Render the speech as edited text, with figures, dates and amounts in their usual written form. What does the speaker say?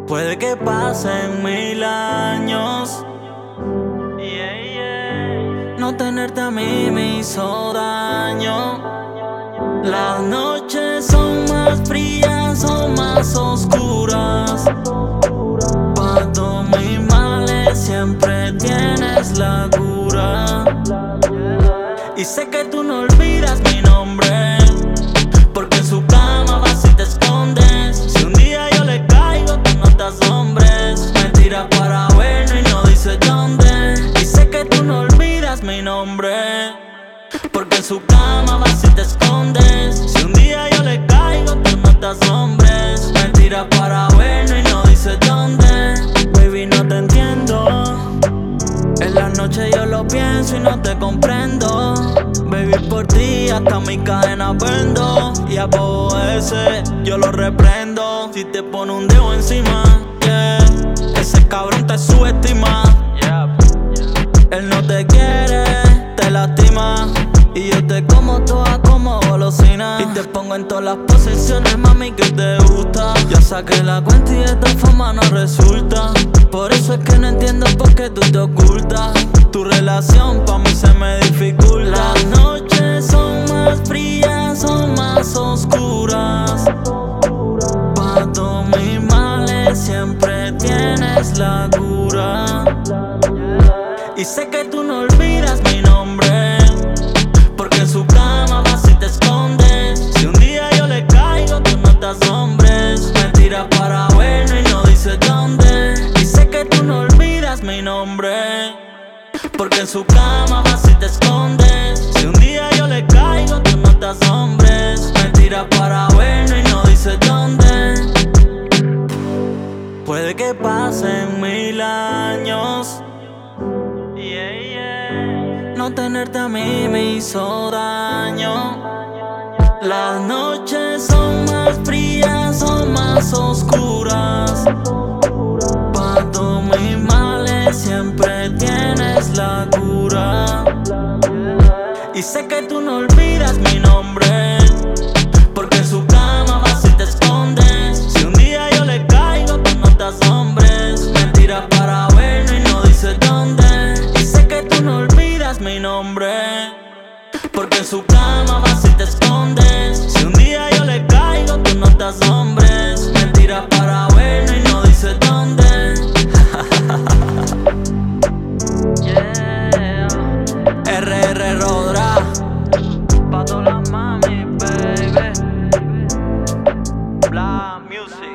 Puede que pasen 1000 años. No tenerte a mí me hizo daño. Las noches son más frías, son más oscuras. Para todos mis males siempre tienes la cura. Y sé que tú no olvidas mi nombre, porque en su cama vas y te escondes. Si un día yo le caigo, tú no te asombres. Me tiras para bueno y no dices dónde. Y sé que tú no olvidas mi nombre, porque en su cama vas y te escondes. Si un día yo le caigo, tú no te asombres. Me tiras para bueno y no dices dónde. Baby, no te entiendo. En la noche yo lo pienso y no te comprendo. Baby, por ti hasta mi cadena vendo. Y a bobo ese yo lo reprendo. Si te pone un dedo encima, yeah, ese cabrón te subestima. Él no te quiere, te lastima. Y yo te como toda como golosina. Y te pongo en todas las posiciones, mami, que te gusta. Ya saqué la cuenta y de esta forma no resulta. Por eso es que no entiendo por qué tú te ocultas. Tu relación pa' mí se me dificulta. Las noches son más frías, son más oscuras. Pa' todos mis males siempre tienes la cura. Y sé que tú no olvidas mi nombre, porque en su cama vas y te escondes. Si un día yo le caigo, tú no te asombres. Me tiras para bueno y no dices dónde. Y sé que tú no olvidas mi nombre, porque en su cama vas y te escondes. Si un día yo le caigo, tú no te asombres. Me tiras para bueno y no dices dónde. Puede que pasen 1000 años. No tenerte a mí me hizo daño. Las noches son más frías, son más oscuras. Pa' todos mis males siempre tienes la cura. Y sé que tú no olvidas mi nombre, porque en su cama vas y te escondes. Si un día yo le caigo, tú no te asombres. Me tiras para bueno y no dices dónde. Y sé que tú no olvidas mi nombre, porque en su cama vas y te escondes. Si un día yo le caigo, tú no te asombres. Me tiras para bueno y no dices dónde. Yeah. RR Rodra, pa' todas las mami, baby. Bla Music.